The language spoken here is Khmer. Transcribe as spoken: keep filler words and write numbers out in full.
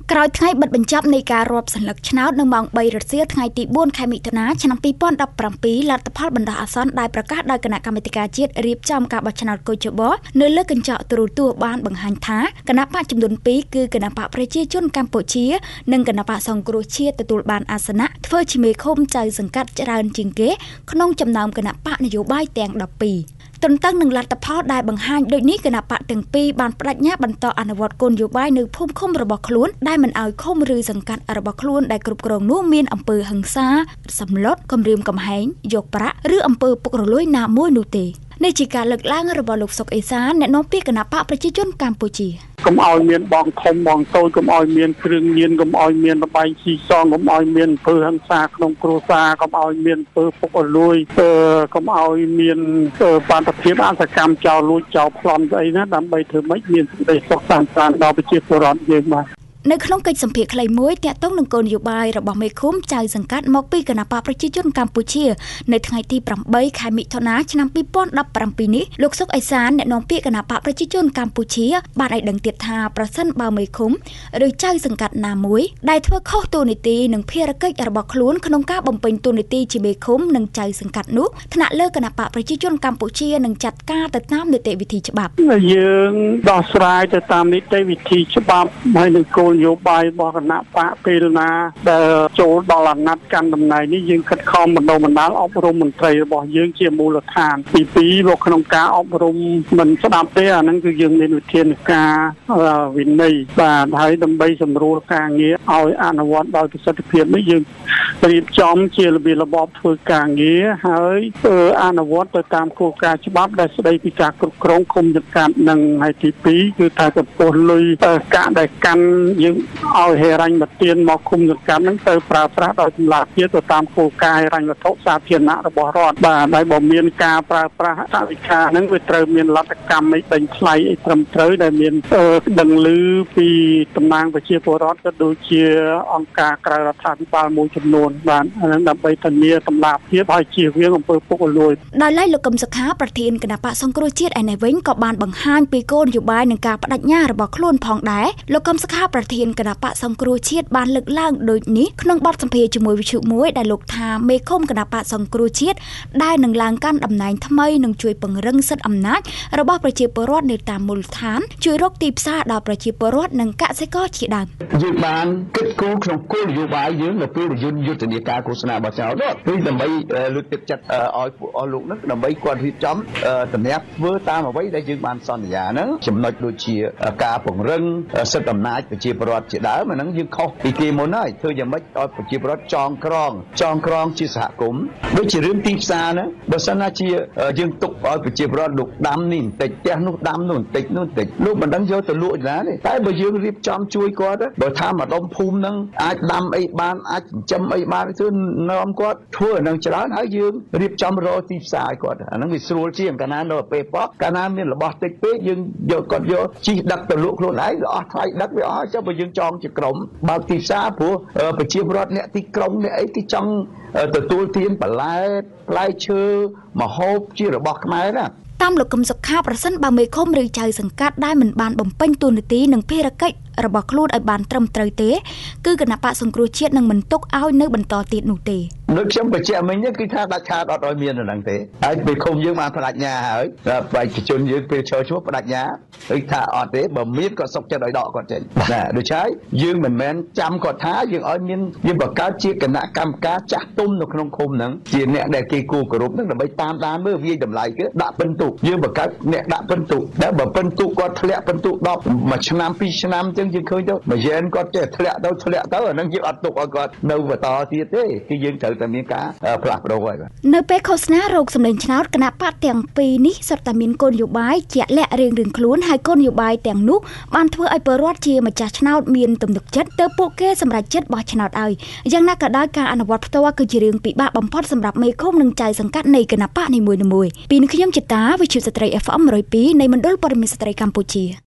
ក្រោយថ្ងៃបិទបញ្ចប់នៃការរាប់សន្លឹកឆ្នោតនៅម៉ោងបីរសៀលថ្ងៃទីបួនខែមិថុនាឆ្នាំពីរពាន់ដប់ប្រាំពីរលទ្ធផលបណ្ដោះអាសន្នដែលប្រកាសដោយគណៈកម្មាធិការជាតិរៀបចំការបោះឆ្នោតកោជបនៅលើកញ្ចក់ទូរទស្សន៍បានបង្ហាញថាគណៈបកចំនួនពីរគឺគណៈបកប្រជាជនកម្ពុជានិងគណៈបកសង្គ្រោះជាតិទទួលបានអាសនៈធ្វើជាមេឃុំចៅសង្កាត់ច្រើនជាងគេក្នុងចំណោមគណៈបកនយោបាយទាំងដប់ពីរទន្ទឹមនឹងលទ្ធផលដែលបង្ហាញដូចនេះគណៈបកទាំងពីរបានបដិញ្ញាបន្តអនុវត្តគោលនយោបាយនៅភូមិឃុំរបស់ខ្លួនដែលមិនឲ្យឃុំឬសង្កាត់របស់ខ្លួនដែលគ្រប់គ្រងនោះមានអំពើហិង្សាសម្លុតគំរាមកំហែងយកប្រាក់ឬអំពើពុករលួយណាមួយនោះទេនេះជាការលើកឡើងរបស់លោកសុកអេសានអ្នកនាំពាក្យគណៈបកប្រជាជនកម្ពុជាកុំឲ្យមានបងធំបងតូចកុំឲ្យមានគ្រឿងញៀនកុំឲ្យមានរបាយស៊ីសងកុំឲ្យមានអំពើហិង្សាក្នុងគ្រួសារកុំឲ្យមានអំពើពុករលួយកុំឲ្យមានបាតុភិបអសកម្មចោលលួចចោលប្លន់ស្អីណាដើម្បីធ្វើម៉េចមានសេចក្តីសុខសាន្តបានដល់ប្រជាពលរដ្ឋយើងបាទនៅក្នុងកិច្ចសម្ភាសន៍ខ្លីមួយទាក់ទងនឹងគោលនយោបាយរបស់មេឃុំចៅសង្កាត់មកពីគណៈបកប្រជាជនកម្ពុជានៅថ្ងៃទីប្រាំបីខែមិថុនាឆ្នាំពីរពាន់ដប់ប្រាំពីរនេះលោកសុកអេសានអ្នកនាំពាក្យគណៈបកប្រជាជនកម្ពុជាបានឲ្យដឹងទៀតថាប្រសិនបើមេឃុំឬចៅសង្កាត់ណាមួយដែលធ្វើខុសតួនាទីនិងភារកិច្ចរបស់ខ្លួនក្នុងការបំពេញតួនាទីជាមេឃុំនិងចៅសង្កាត់នោះថ្នាក់លើគណៈបកប្រជាជនកម្ពុជានឹងចាត់ការទៅតាមនីតិវិធីច្បាប់យើងដោះស្រាយទៅតាមនីតិវិធីច្បាប់ហើយនឹងគោលនយោបាយរបស់គណៈបកពេលណាដែលចូលដល់អាណត្តិកាន់តំណែងនេះយើងខិតខំបណ្ដុះបណ្ដាលអប់រំមន្ត្រីរបស់យើងជាមូលដ្ឋានទីពីរមកក្នុងការអប់រំមិនស្ដាប់ទេអាហ្នឹងគឺយើងមានវិធានការវិន័យបាទហើយដើម្បីសម្រួលការងារឲ្យអនុវត្តដោយប្រសិទ្ធភាពនេះយើងរៀបចំជារបៀបរបបធ្វើការងារហើយអនុវត្តទៅតាមគោលការណ៍ច្បាប់ដែលស្ដីពីការគ្រប់គ្រងគុំចង្កាត់និងហើយទីពីរគឺថាចំពោះលុយកាក់ដែលកាន់យើងឲ្យហេរញ្ញប្បទានមកគុំសង្កាត់ហ្នឹងទៅប្រើប្រាស់ដោយសម្លាភាពទៅតាមគោលការណ៍ហេរញ្ញវត្ថុសាធារណៈរបស់រដ្ឋបាទហើយបើមានការប្រើប្រាស់អវិការហ្នឹងវាត្រូវមានលទ្ធកម្មអីដេញថ្លៃអីត្រឹមត្រូវដែលមានដឹងឮពីតំណាងប្រជាពលរដ្ឋក៏ដូចជាអង្គការក្រៅរដ្ឋាភិបាលមួយចំនួនបាទហ្នឹងដើម្បីធានាតម្លាភាពហើយជៀសវាងអំពើពុករលួយដោយឡែកលោកកឹមសុខាប្រធានគណៈបកសង្គ្រោះជាតិឯនេះវិញក៏បានបង្ហាញពីគោលនយោបាយនិងការបដិញ្ញារបស់ខ្លួនផងដែរលោកកឹមសុខាប្រធានគណៈបកសង្គ្រោះជាតិបានលើកឡើងដូចនេះក្នុងបទសម្ភាសន៍ជាមួយវិទ្យុមួយដែលលោកថាមេឃុំគណៈបកសង្គ្រោះជាតិដែលនឹងឡើងកាន់តំណែងថ្មីនឹងជួយពង្រឹងសិទ្ធិអំណាចរបស់ប្រជាពលរដ្ឋនៅតាមមូលដ្ឋានជួយរកទីផ្សារដល់ប្រជាពលរដ្ឋនិងកសិករជាដើមយើងបានគិតគូរក្នុងគោលនយោបាយយើងនៅពេលយុទ្ធយុទ្ធនាការឃោសនាបោះឆ្នោតគឺដើម្បីលើកទឹកចិត្តឲ្យពួកអស់លោកនឹងដើម្បីគាត់រៀបចំតម្រាបធ្វើតាមអ្វីដែលយើងបានសន្យាហ្នឹងចំណុចដូចជាការពង្រឹងសិទ្ធិអំណាចប្រជាពលរដ្ឋជាដើមអាហ្នឹងយើងខុសពីគេមុនហើយធ្វើយ៉ាងម៉េចឲ្យប្រជាពលរដ្ឋចងក្រងចងក្រងជាសហគមន៍ដូចជារឿងទីផ្សារហ្នឹងបើសិនណាជាយើងទុកឲ្យប្រជាពលរដ្ឋលោកដាំនេះបន្តិចផ្ទះនោះដាំនោះបន្តិចនោះបន្តិចលោកមិនដឹងយកទៅលក់ណាទេតែបើយើងរៀបចំជួយគាត់បើថាម្ដុំភូមិហ្នឹងអាចដាំអីបានអាចចិញ្ចឹមអីបានគឺនាំគាត់ធ្វើអាហ្នឹងច្រើនហើយយើងរៀបចំរកទីផ្សារឲ្យគាត់អាហ្នឹងវាស្រួលជាងកាលណានៅពេលប៉កាលណាមានរបស់តិចពេកយើងយកគាត់យកជិះដឹកទៅលក់ខ្លួនឯងវាអស់ថ្លៃដឹកវាអស់ចុះបើយើងចងជាក្រុមបើកទីផ្សារព្រោះប្រជាពលរដ្ឋអ្នកទីក្រុងអ្នកអីគេចង់ទទួលទានបន្លែផ្លែឈើម្ហូបជារបស់ខ្មែរណាតាមលោកកឹមសុខាប្រសិនបើមេឃុំឬចៅសង្កាត់ដែលមិនបានបំពេញតួនាទីនិងភារកិច្ចរបស់ខ្លួនឲ្យបានត្រឹមត្រូវទេគឺគណៈបកសង្គ្រោះជាតិនឹងមិនទុកឲ្យនៅបន្តទៀតនោះទេដូចខ្ញុំបញ្ជាក់មិញគឺថាដាច់ខាតអត់ឲ្យមានហ្នឹងទេហើយពេលឃុំយើងបានបដិញ្ញាហើយប្រជាជនយើងពេលចូលឈ្មោះបដិញ្ញាគឺថាអត់ទេបើមានក៏សុខចិត្តឲ្យដកគាត់ចេញណាដូច្នេះយើងមិនមែនចាំគាត់ថាយើងឲ្យមានយើងបង្កើតជាគណៈកម្មការចាស់ទុំនៅក្នុងឃុំហ្នឹងជាអ្នកដែលគេគូគោរពហ្នឹងដើម្បីតាមដានមើលវាយតម្លៃគឺដាក់ពិន្ទុយើងបង្កើតអ្នកដាក់ពិន្ទុតែបើពិន្ទុគាត់ធ្លាក់ពិន្ទុដប់មួយឆ្នាំពីរឆ្នាំអញ្ចឹងយើងឃើញទៅមួយយ៉ែនគាត់ចេះធ្លាក់ទៅធ្លាក់ទៅអាហ្នឹងយើងអត់ទុកឲ្យគាត់នៅបន្តទៀតទេគឺយើងត្រូវតែមានការផ្លាស់ប្ដូរហើយនៅពេលឃោសនារោគសម្លេងឆ្នោតគណៈបកទាំងពីរនេះសុទ្ធតែមានគោលនយោបាយជាក់លាក់រៀងៗខ្លួនហើយគោលនយោបាយទាំងនោះបានធ្វើឲ្យពលរដ្ឋជាម្ចាស់ឆ្នោតមានទំនុកចិត្តទៅពួកគេសម្រេចចិត្តបោះឆ្នោតឲ្យយ៉ាងណាក៏ដោយការអនុវត្តផ្ទាល់គឺជារឿងពិបាកបំផុតសម្រាប់មេឃុំនិងចៅសង្កាត់នៃគណៈបកនីមួយៗពីនេះខ្ញុំចិតាវិទ្យុស្ត្រី អេហ្វ អេម មួយរយពីរនៃមណ្ឌលព័ត៌មានស្ត្រីកម្ពុជា